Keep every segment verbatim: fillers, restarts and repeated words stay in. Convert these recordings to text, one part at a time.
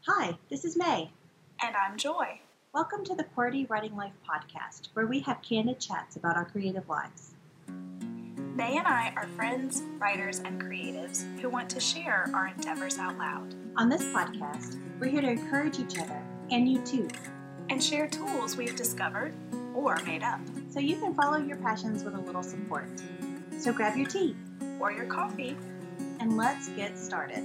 Hi, this is May. And I'm Joy. Welcome to the QWERTY Writing Life podcast, where we have candid chats about our creative lives. May and I are friends, writers, and creatives who want to share our endeavors out loud. On this podcast, we're here to encourage each other, and you too, and share tools we've discovered or made up, so you can follow your passions with a little support. So grab your tea or your coffee, and let's get started.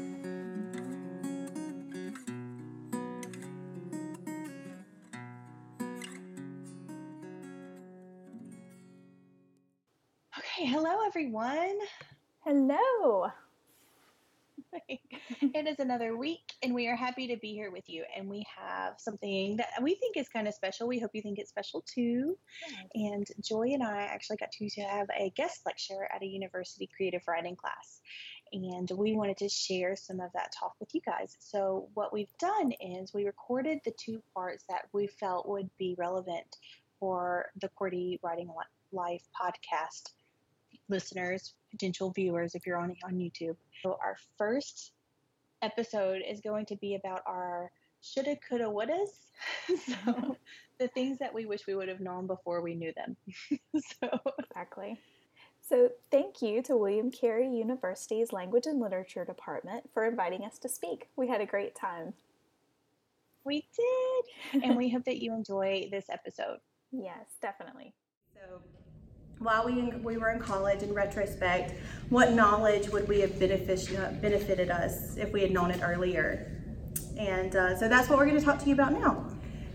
Okay, hello everyone. Hello. It is another week, and we are happy to be here with you. And we have something that we think is kind of special. We hope you think it's special too. Good. And Joy and I actually got to have a guest lecture at a university creative writing class. And we wanted to share some of that talk with you guys. So what we've done is we recorded the two parts that we felt would be relevant for the QWERTY Writing Life podcast listeners, potential viewers if you're on on YouTube. So our first episode is going to be about our shoulda, coulda, wouldas. So the things that we wish we would have known before we knew them. So exactly. So thank you to William Carey University's Language and Literature Department for inviting us to speak. We had a great time. We did, and we hope that you enjoy this episode. Yes, definitely. So while we we were in college, in retrospect, what knowledge would we have benefic- benefited us if we had known it earlier? And uh, so that's what we're going to talk to you about now.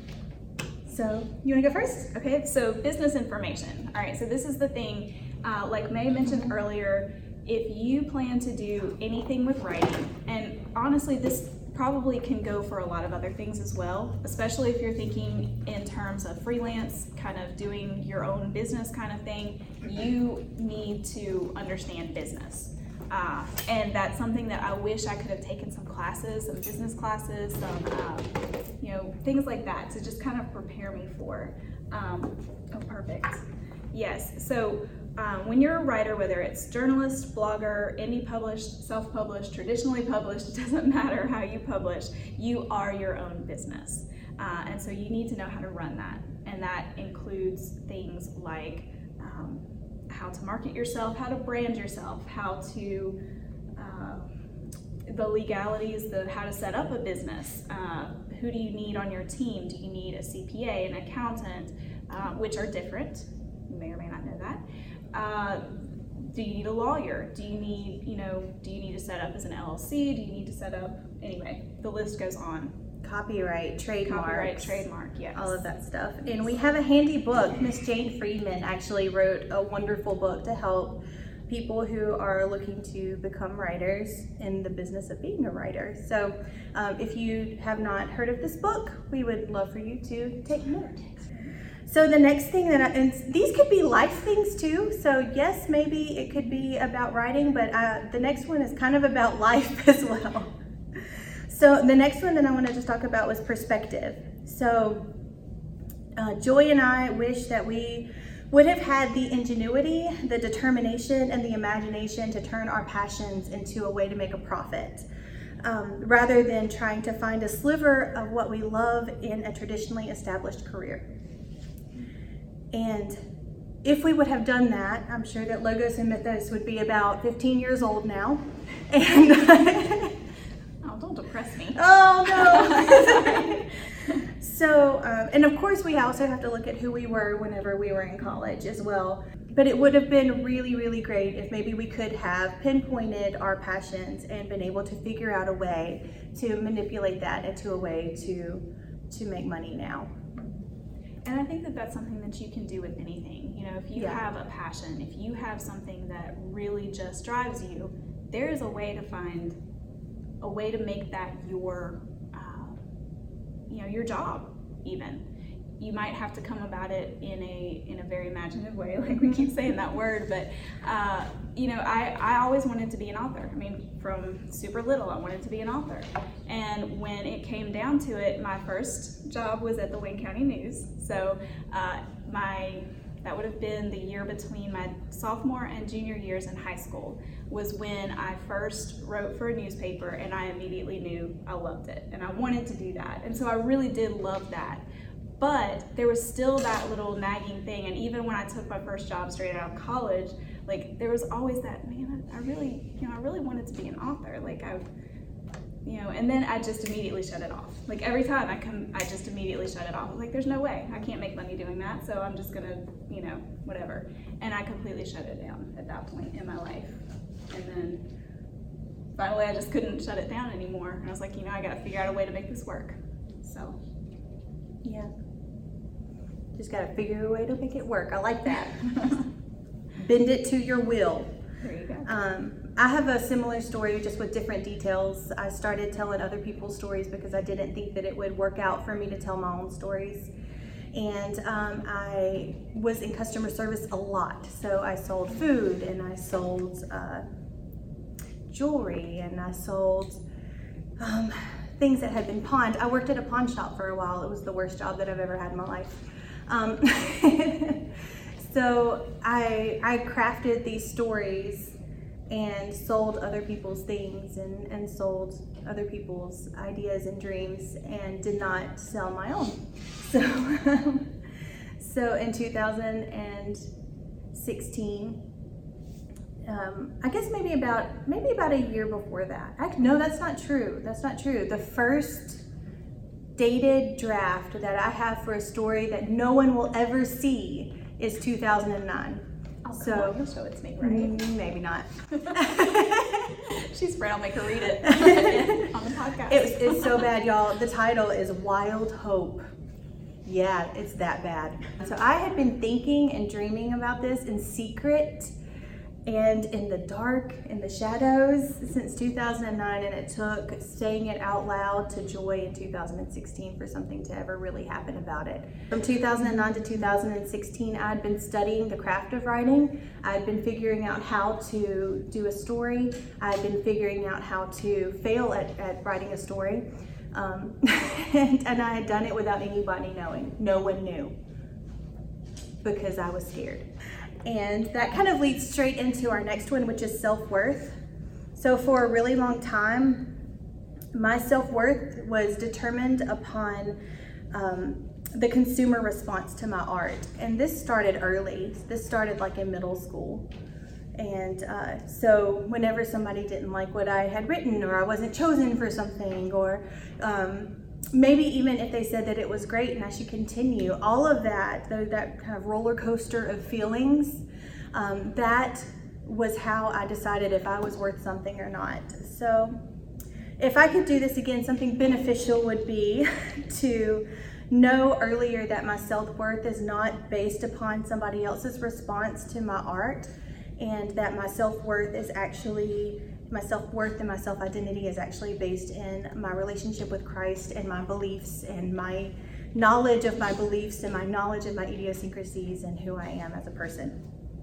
So you want to go first? Okay, so business information. All right, so this is the thing. Uh, like May mentioned earlier, if you plan to do anything with writing, and honestly, this probably can go for a lot of other things as well, especially if you're thinking in terms of freelance, kind of doing your own business kind of thing, you need to understand business. Uh, and that's something that I wish I could have taken some classes, some business classes, some, uh, you know, things like that to just kind of prepare me for. Um, oh, perfect. Yes, so um, when you're a writer, whether it's journalist, blogger, indie published, self-published, traditionally published, it doesn't matter how you publish, you are your own business. Uh, and so you need to know how to run that. And that includes things like um, how to market yourself, how to brand yourself, how to, uh, the legalities, the how to set up a business. Uh, who do you need on your team? Do you need a C P A, an accountant, uh, which are different? You may or may not know that. Uh, do you need a lawyer? Do you need, you know, do you need to set up as an L L C? Do you need to set up, anyway, the list goes on. Copyright, trademark. Copyright, trademark, yes. All of that stuff. And we have a handy book. Miss Jane Friedman actually wrote a wonderful book to help people who are looking to become writers in the business of being a writer. So um, if you have not heard of this book, we would love for you to take note. So the next thing that I, and these could be life things too. So yes, maybe it could be about writing, but uh, the next one is kind of about life as well. So the next one that I wanted to talk about was perspective. So uh, Joy and I wish that we would have had the ingenuity, the determination, and the imagination to turn our passions into a way to make a profit. Um, rather than trying to find a sliver of what we love in a traditionally established career. And if we would have done that, I'm sure that Logos and Mythos would be about fifteen years old now. And oh, don't depress me. Oh, no. So, um, and of course we also have to look at who we were whenever we were in college as well. But it would have been really, really great if maybe we could have pinpointed our passions and been able to figure out a way to manipulate that into a way to, to make money now. And I think that that's something that you can do with anything. You know, if you yeah. have a passion, if you have something that really just drives you, there is a way to find a way to make that your, uh, you know, your job even. You might have to come about it in a in a very imaginative way, like we keep saying that word, but uh, you know, I, I always wanted to be an author. I mean, from super little, I wanted to be an author. And when it came down to it, my first job was at the Wayne County News. So uh, my that would have been the year between my sophomore and junior years in high school, was when I first wrote for a newspaper, and I immediately knew I loved it and I wanted to do that. And so I really did love that. But there was still that little nagging thing, and even when I took my first job straight out of college, like there was always that, man, I, I really, you know, I really wanted to be an author. Like I, you know, and then I just immediately shut it off. Like every time I come, I just immediately shut it off. I was like, there's no way, I can't make money doing that, so I'm just gonna, you know, whatever. And I completely shut it down at that point in my life. And then finally I just couldn't shut it down anymore. And I was like, you know, I gotta figure out a way to make this work. So, yeah. Just gotta figure a way to make it work. I like that. Bend it to your will. There you go. Um, I have a similar story, just with different details. I started telling other people's stories because I didn't think that it would work out for me to tell my own stories. And um, I was in customer service a lot. So I sold food, and I sold uh, jewelry, and I sold um, things that had been pawned. I worked at a pawn shop for a while. It was the worst job that I've ever had in my life. Um, so I, I crafted these stories and sold other people's things, and, and sold other people's ideas and dreams, and did not sell my own. So, so in two thousand sixteen, um, I guess maybe about maybe about a year before that. I, no, that's not true. That's not true. The first dated draft that I have for a story that no one will ever see is two thousand nine. Oh, so come on, you'll show it to me, right? mm, maybe not. She's afraid I'll make her read it on the podcast. It's, it's so bad, y'all. The title is Wild Hope. Yeah, it's that bad. So I had been thinking and dreaming about this in secret and in the dark, in the shadows, since two thousand nine, and it took saying it out loud to joy in two thousand sixteen for something to ever really happen about it. From two thousand nine to two thousand sixteen, I had been studying the craft of writing. I had been figuring out how to do a story. I had been figuring out how to fail at, at writing a story. Um, and, and I had done it without anybody knowing. No one knew, because I was scared. And that kind of leads straight into our next one, which is self-worth. So for a really long time, my self-worth was determined upon um, the consumer response to my art. And this started early. This started like in middle school. And uh, so whenever somebody didn't like what I had written, or I wasn't chosen for something, or um, maybe even if they said that it was great and I should continue, all of that, the, that kind of roller coaster of feelings, um, that was how I decided if I was worth something or not. So if I could do this again, something beneficial would be to know earlier that my self-worth is not based upon somebody else's response to my art, and that my self-worth is actually, my self-worth and my self-identity is actually based in my relationship with Christ, and my beliefs, and my knowledge of my beliefs, and my knowledge of my idiosyncrasies, and who I am as a person.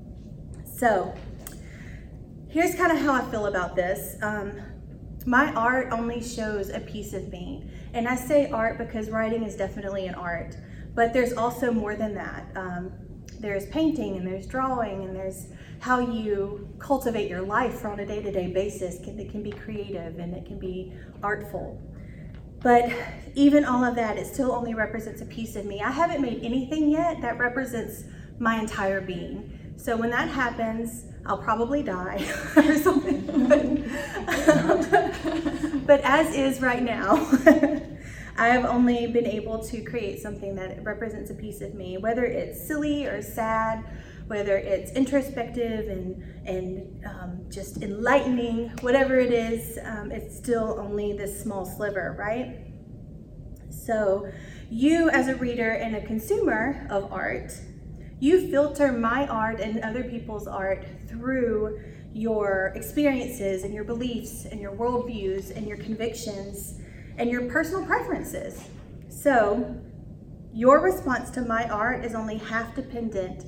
So here's kind of how I feel about this. Um, my art only shows a piece of me. And I say art because writing is definitely an art, but there's also more than that. Um, there's painting, and there's drawing, and there's how you cultivate your life on a day-to-day basis. It can be creative, and it can be artful. But even all of that, it still only represents a piece of me. I haven't made anything yet that represents my entire being. So when that happens, I'll probably die or something. But, but as is right now, I have only been able to create something that represents a piece of me, whether it's silly or sad, whether it's introspective and, and um, just enlightening, whatever it is, um, it's still only this small sliver, right? So you as a reader and a consumer of art, you filter my art and other people's art through your experiences and your beliefs and your worldviews and your convictions and your personal preferences. So your response to my art is only half dependent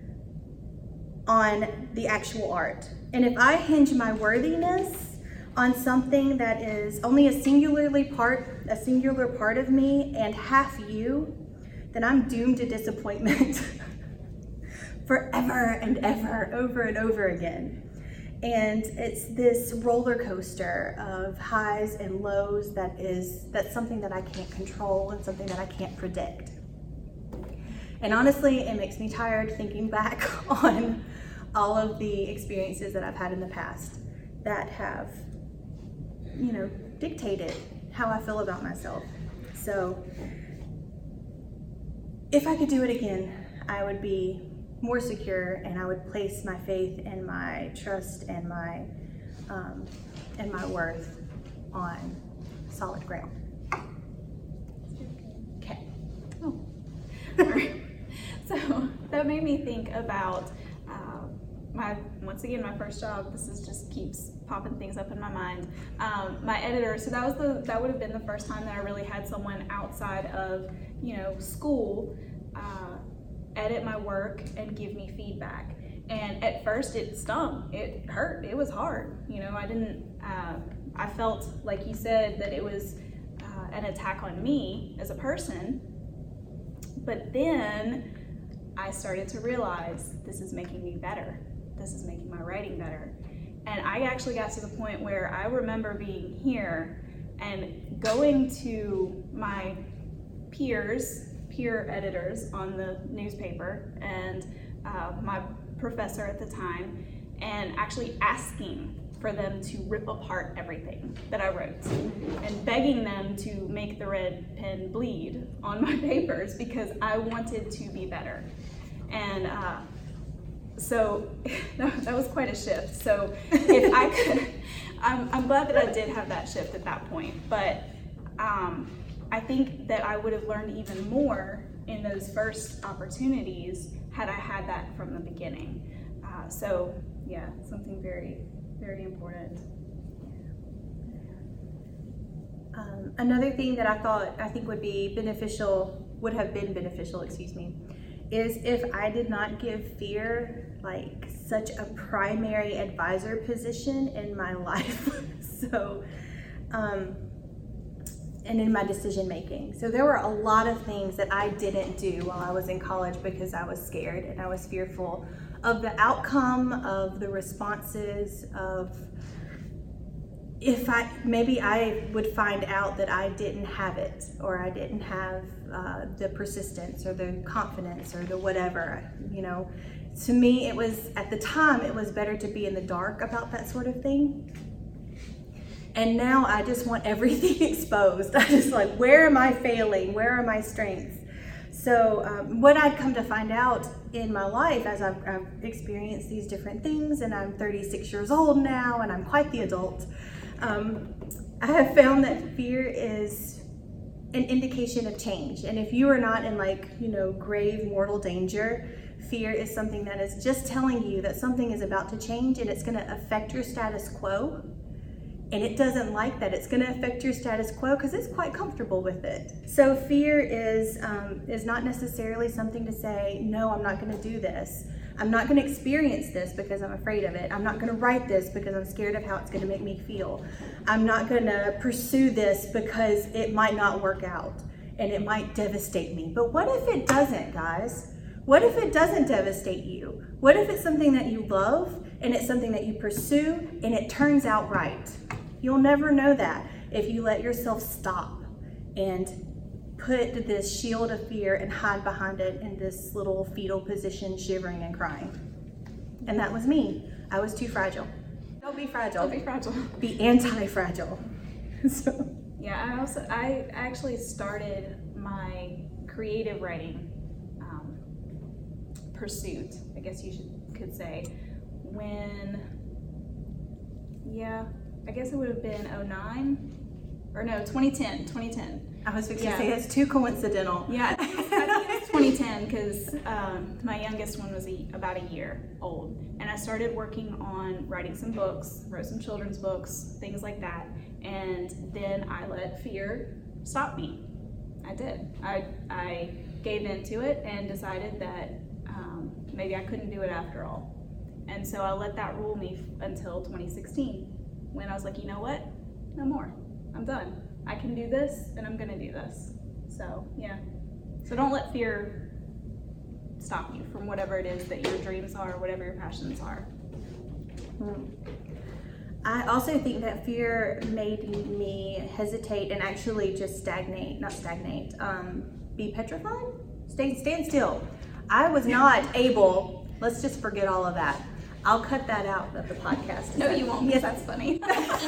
on the actual art. And if I hinge my worthiness on something that is only a singularly part, a singular part of me and half you, then I'm doomed to disappointment. forever and ever, over and over again. And it's this roller coaster of highs and lows that is, that's something that I can't control and something that I can't predict. And honestly, it makes me tired thinking back on all of the experiences that I've had in the past that have, you know, dictated how I feel about myself. So if I could do it again, I would be more secure, and I would place my faith and my trust and my um, and my worth on solid ground. Okay. Oh. All right. So that made me think about uh, my once again my first job. This is just keeps popping things up in my mind. Um, my editor. So that was the that would have been the first time that I really had someone outside of you know school Uh, edit my work and give me feedback. And at first it stung, it hurt, it was hard. You know, I didn't, uh, I felt, like you said, that it was uh, an attack on me as a person. But then I started to realize this is making me better. This is making my writing better. And I actually got to the point where I remember being here and going to my peers peer editors on the newspaper and uh, my professor at the time, and actually asking for them to rip apart everything that I wrote and begging them to make the red pen bleed on my papers because I wanted to be better. And uh, so that was quite a shift. So if I could, I'm, I'm glad that I did have that shift at that point, but um, I think that I would have learned even more in those first opportunities had I had that from the beginning. Uh, so yeah, something very, very important. Um, another thing that I thought, I think would be beneficial, would have been beneficial, excuse me, is if I did not give fear like such a primary advisor position in my life. so, um, and in my decision making. So there were a lot of things that I didn't do while I was in college because I was scared and I was fearful of the outcome, of the responses, of if I, maybe I would find out that I didn't have it, or I didn't have uh, the persistence or the confidence or the whatever, you know. To me, it was, at the time, it was better to be in the dark about that sort of thing. And now I just want everything exposed. I just like, where am I failing? Where are my strengths? So um, what I'd come to find out in my life as I've, I've experienced these different things, and I'm thirty-six years old now, and I'm quite the adult, um, I have found that fear is an indication of change. And if you are not in like, you know, grave mortal danger, fear is something that is just telling you that something is about to change and it's going to affect your status quo. And it doesn't like that. It's going to affect your status quo because it's quite comfortable with it. So fear is um, is not necessarily something to say, no, I'm not going to do this. I'm not going to experience this because I'm afraid of it. I'm not going to write this because I'm scared of how it's going to make me feel. I'm not going to pursue this because it might not work out and it might devastate me. But what if it doesn't, guys? What if it doesn't devastate you? What if it's something that you love and it's something that you pursue and it turns out right? You'll never know that if you let yourself stop and put this shield of fear and hide behind it in this little fetal position, shivering and crying. And that was me. I was too fragile. Don't be fragile. Don't be fragile. Be anti-fragile. so. Yeah, I also, I actually started my creative writing um, pursuit, I guess you should could say, when, yeah, I guess it would have been oh nine, or no, twenty ten, twenty ten. I was fixing yeah. to say that's too coincidental. Yeah, I think it's, I think it's twenty ten because um, my youngest one was a, about a year old. And I started working on writing some books, wrote some children's books, things like that. And then I let fear stop me. I did. I, I gave in to it and decided that um, maybe I couldn't do it after all. And so I let that rule me f- until twenty sixteen. When I was like, you know what? No more. I'm done. I can do this and I'm gonna do this. So yeah. So don't let fear stop you from whatever it is that your dreams are, whatever your passions are. Hmm. I also think that fear made me hesitate and actually just stagnate, not stagnate, um, be petrified, stay, stand still. I was not able, let's just forget all of that. I'll cut that out of the podcast. No, you won't, yes. That's funny.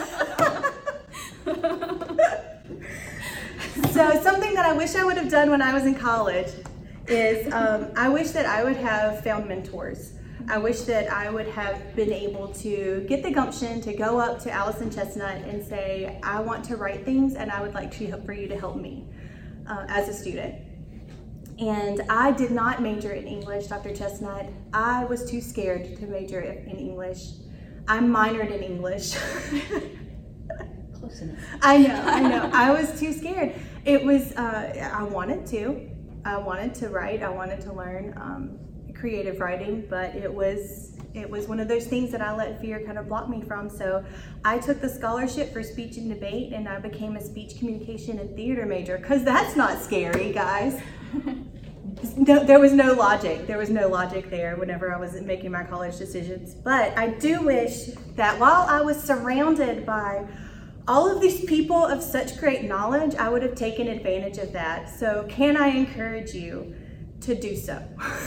So something that I wish I would have done when I was in college is um, I wish that I would have found mentors. I wish that I would have been able to get the gumption to go up to Allison Chestnut and say, I want to write things and I would like to for you to help me uh, as a student. And I did not major in English, Doctor Chestnut. I was too scared to major in English. I minored in English. Close enough. I know, I know. I was too scared. It was, uh, I wanted to. I wanted to write. I wanted to learn um, creative writing, but it was it was one of those things that I let fear kind of block me from. So I took the scholarship for speech and debate, and I became a speech communication and theater major, because that's not scary, guys. No, there was no logic. There was no logic there whenever I was making my college decisions. But I do wish that while I was surrounded by all of these people of such great knowledge, I would have taken advantage of that. So can I encourage you to do so?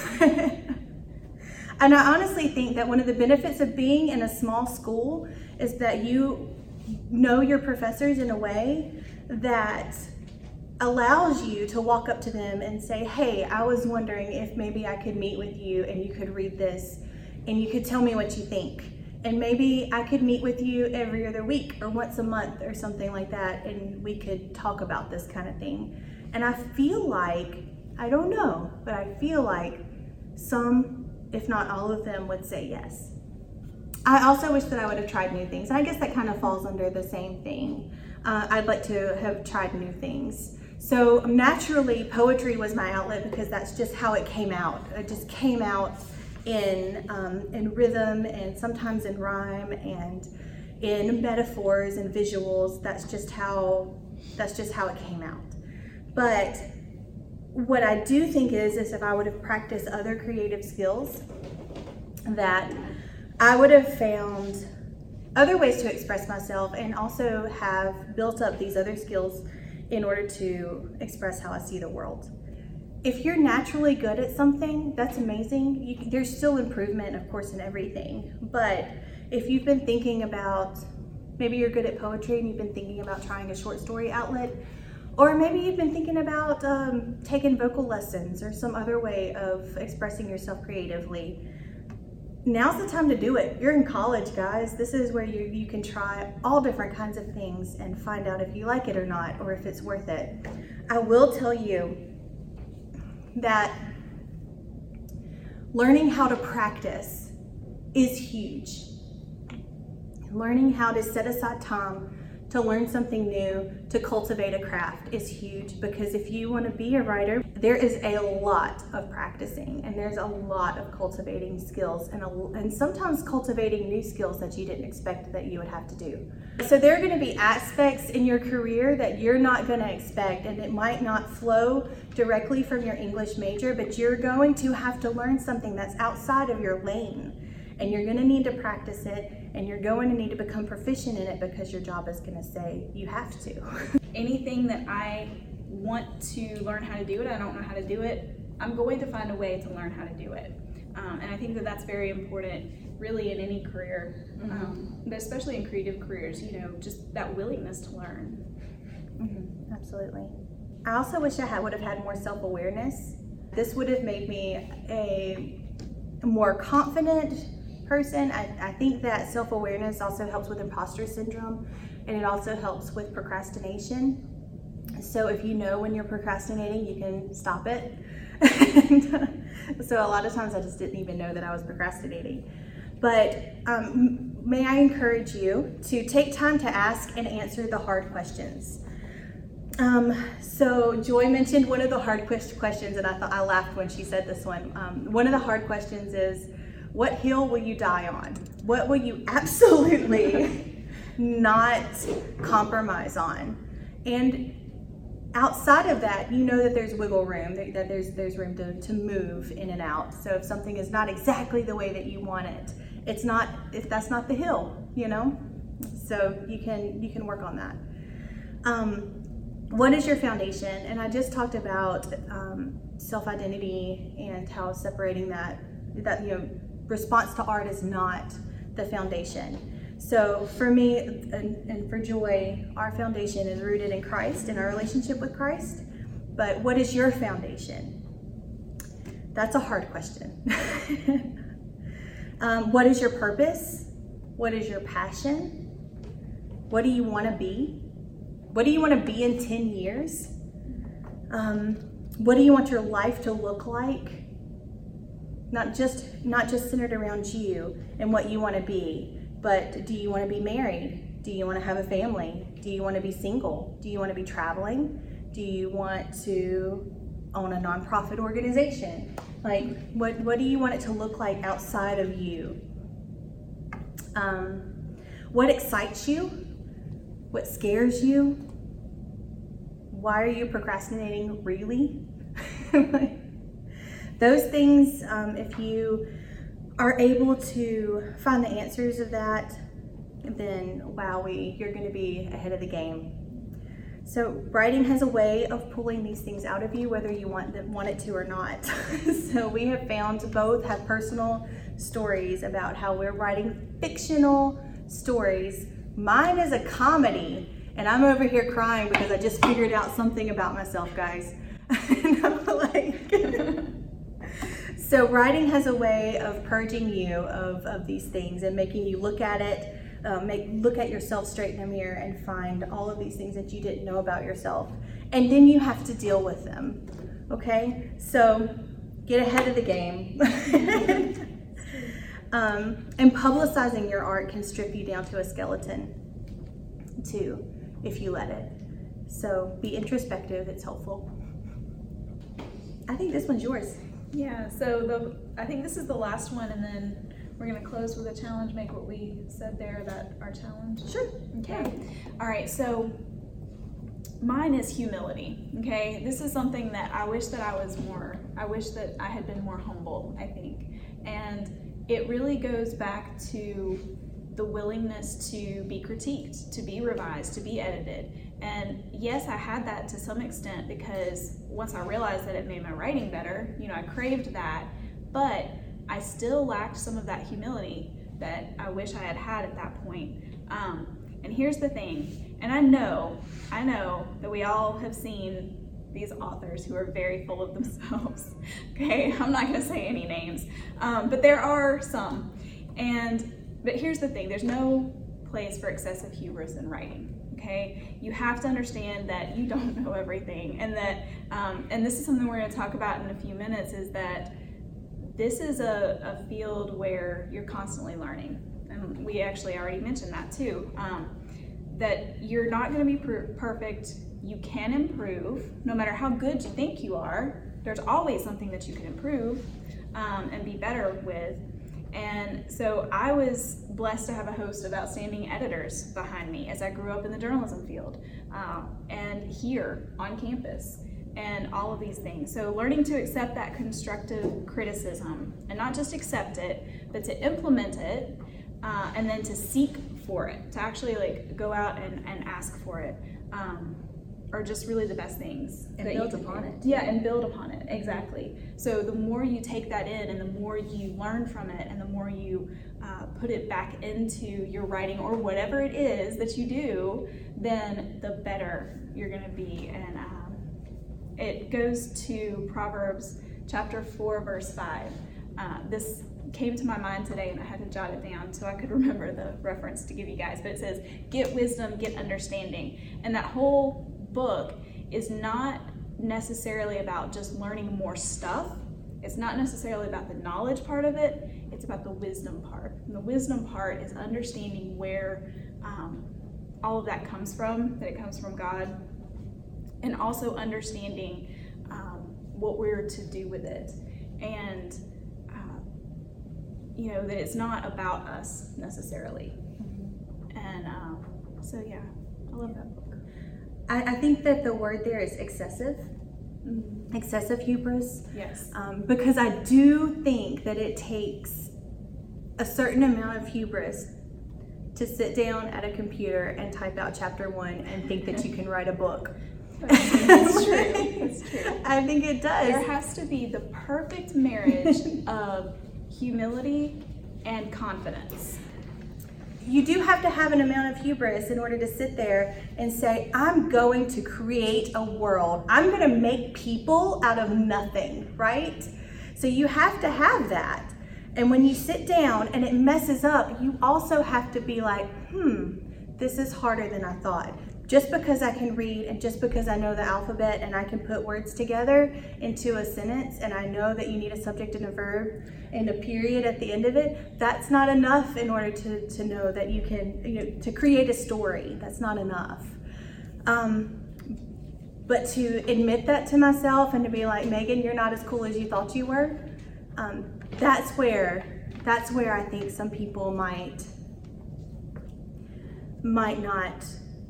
And I honestly think that one of the benefits of being in a small school is that you know your professors in a way that allows you to walk up to them and say, hey, I was wondering if maybe I could meet with you and you could read this and you could tell me what you think. And maybe I could meet with you every other week or once a month or something like that, and we could talk about this kind of thing. And I feel like, I don't know, but I feel like some, if not all of them, would say yes. I also wish that I would have tried new things. I guess that kind of falls under the same thing. Uh, I'd like to have tried new things. So naturally, poetry was my outlet because that's just how it came out. It just came out in um, in rhythm and sometimes in rhyme and in metaphors and visuals. That's just how that's just how it came out. But what I do think is, is if I would have practiced other creative skills, that I would have found other ways to express myself and also have built up these other skills in order to express how I see the world. If you're naturally good at something, that's amazing. You, there's still improvement, of course, in everything. But if you've been thinking about, maybe you're good at poetry and you've been thinking about trying a short story outlet, or maybe you've been thinking about um, taking vocal lessons or some other way of expressing yourself creatively, now's the time to do it. You're in college, guys. This is where you, you can try all different kinds of things and find out if you like it or not, or if it's worth it. I will tell you that learning how to practice is huge. Learning how to set aside time to learn something new, to cultivate a craft is huge, because if you want to be a writer, there is a lot of practicing and there's a lot of cultivating skills and, a, and sometimes cultivating new skills that you didn't expect that you would have to do. So there are going to be aspects in your career that you're not going to expect, and it might not flow directly from your English major, but you're going to have to learn something that's outside of your lane. And you're going to need to practice it, and you're going to need to become proficient in it because your job is going to say you have to. Anything that I want to learn how to do it, I don't know how to do it, I'm going to find a way to learn how to do it. Um, and I think that that's very important, really, in any career, mm-hmm. um, but especially in creative careers, you know, just that willingness to learn. Mm-hmm. Absolutely. I also wish I had, would have had more self-awareness. This would have made me a more confident person. I, I think that self-awareness also helps with imposter syndrome, and it also helps with procrastination. So if you know when you're procrastinating, you can stop it. And, so a lot of times I just didn't even know that I was procrastinating. But um, may I encourage you to take time to ask and answer the hard questions. Um, so Joy mentioned one of the hard questions, and I thought I laughed when she said this one. Um, one of the hard questions is, what hill will you die on? What will you absolutely not compromise on? And outside of that, you know that there's wiggle room, that, that there's there's room to, to move in and out. So if something is not exactly the way that you want it, it's not, if that's not the hill, you know? So you can you can work on that. Um, what is your foundation? And I just talked about um, self-identity and how separating that, that, you know, response to art is not the foundation. So for me and, and for Joy, our foundation is rooted in Christ, in our relationship with Christ. But what is your foundation? That's a hard question. um, what is your purpose? What is your passion? What do you want to be? What do you want to be in ten years? Um, what do you want your life to look like? Not just, not just centered around you and what you want to be. But do you want to be married? Do you want to have a family? Do you want to be single? Do you want to be traveling? Do you want to own a nonprofit organization? Like, what, what do you want it to look like outside of you? Um, what excites you? What scares you? Why are you procrastinating, really? Those things, um, if you are able to find the answers of that, then wowie, you're going to be ahead of the game. So writing has a way of pulling these things out of you, whether you want them, want it to or not. So we have found both have personal stories about how we're writing fictional stories. Mine is a comedy, and I'm over here crying because I just figured out something about myself, guys. And I'm like... So writing has a way of purging you of, of these things and making you look at it, uh, make look at yourself straight in the mirror and find all of these things that you didn't know about yourself. And then you have to deal with them, okay? So get ahead of the game. um, and publicizing your art can strip you down to a skeleton too, if you let it. So be introspective, it's helpful. I think this one's yours. Yeah, so the I think this is the last one, and then we're going to close with a challenge, make what we said there, that our challenge. Sure. Okay. All right, so mine is humility, okay? This is something that I wish that I was more, I wish that I had been more humble, I think. And it really goes back to the willingness to be critiqued, to be revised, to be edited. And yes, I had that to some extent because once I realized that it made my writing better, you know, I craved that, but I still lacked some of that humility that I wish I had had at that point. Um, and here's the thing, and I know, I know that we all have seen these authors who are very full of themselves, okay? I'm not gonna say any names, um, but there are some. And, but here's the thing, there's no place for excessive hubris in writing. Okay, you have to understand that you don't know everything, and that, um, and this is something we're going to talk about in a few minutes, is that this is a, a field where you're constantly learning, and we actually already mentioned that too, um, that you're not going to be per- perfect, you can improve, no matter how good you think you are, there's always something that you can improve um, and be better with. And so I was blessed to have a host of outstanding editors behind me as I grew up in the journalism field um, and here on campus and all of these things. So learning to accept that constructive criticism and not just accept it, but to implement it uh, and then to seek for it, to actually like go out and, and ask for it. Um, are just really the best things. And build upon it. Yeah, and build upon it, exactly. So the more you take that in and the more you learn from it and the more you uh, put it back into your writing or whatever it is that you do, then the better you're gonna be. And um, it goes to Proverbs chapter four, verse five. Uh, this came to my mind today and I had to jot it down so I could remember the reference to give you guys, but it says, get wisdom, get understanding. And that whole book is not necessarily about just learning more stuff. It's not necessarily about the knowledge part of it. It's about the wisdom part. And the wisdom part is understanding where um, all of that comes from, that it comes from God, and also understanding um, what we're to do with it. And, uh, you know, that it's not about us necessarily. And um, so, yeah, I love that book. I, I think that the word there is excessive. Mm-hmm. Excessive hubris. Yes. Um, because I do think that it takes a certain amount of hubris to sit down at a computer and type out chapter one and think that you can write a book. That's true. That's true. I think it does. There has to be the perfect marriage of humility and confidence. You do have to have an amount of hubris in order to sit there and say, I'm going to create a world. I'm going to make people out of nothing, right? So you have to have that. And when you sit down and it messes up, you also have to be like, hmm, this is harder than I thought. Just because I can read and just because I know the alphabet and I can put words together into a sentence and I know that you need a subject and a verb and a period at the end of it, that's not enough in order to, to know that you can, you know, to create a story. That's not enough. Um, but to admit that to myself and to be like, Megan, you're not as cool as you thought you were, um, that's where, that's where I think some people might, might not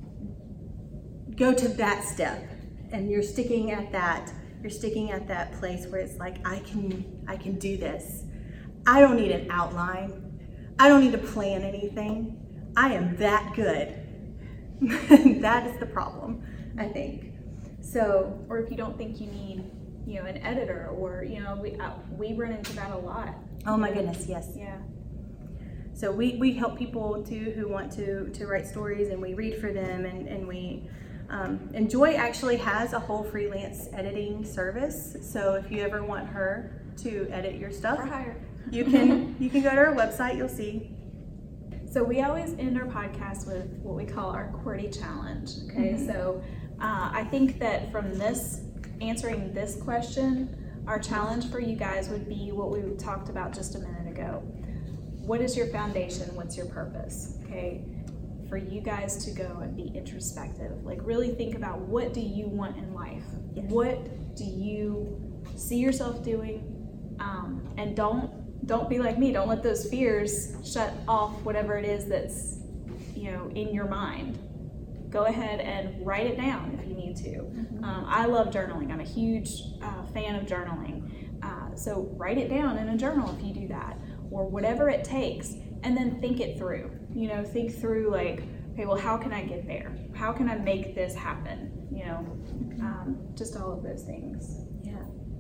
go to that step, and you're sticking at that you're sticking at that place where it's like, I can I can do this. I don't need an outline. I don't need to plan anything. I am that good. That is the problem, I think. So, or if you don't think you need, you know, an editor, or, you know, we uh, we run into that a lot. oh my goodness, yes. Yeah. So we, we help people too who want to, to write stories, and we read for them, and, and we um, and Joy actually has a whole freelance editing service. So if you ever want her to edit your stuff, Or hire. you can you can go to our website, you'll see. So we always end our podcast with what we call our QWERTY challenge. Okay, Mm-hmm. so uh, I think that from this, answering this question, our challenge for you guys would be what we talked about just a minute ago. What is your foundation? What's your purpose? Okay, for you guys to go and be introspective. Like, really think about, what do you want in life? Yes. What do you see yourself doing? Um, and don't don't be like me. Don't let those fears shut off whatever it is that's, you know, in your mind. Go ahead and write it down if you need to. Mm-hmm. Um, I love journaling. I'm a huge uh, fan of journaling. Uh, so write it down in a journal if you do that, or whatever it takes, and then think it through. You know, think through, like, okay, well, how can I get there? How can I make this happen? You know, um, just all of those things. Yeah.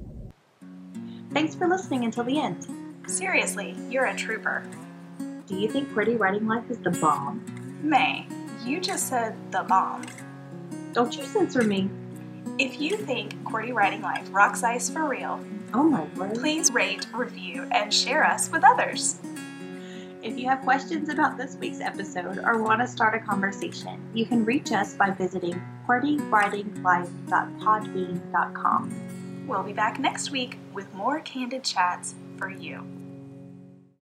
Thanks for listening until the end. Seriously, you're a trooper. Do you think QWERTY Writing Life is the bomb? May, you just said the bomb. Don't you censor me. If you think QWERTY Writing Life rocks ice for real, Oh my word. please rate, review, and share us with others. If you have questions about this week's episode or want to start a conversation, you can reach us by visiting qwerty writing life dot podbean dot com. We'll be back next week with more candid chats for you.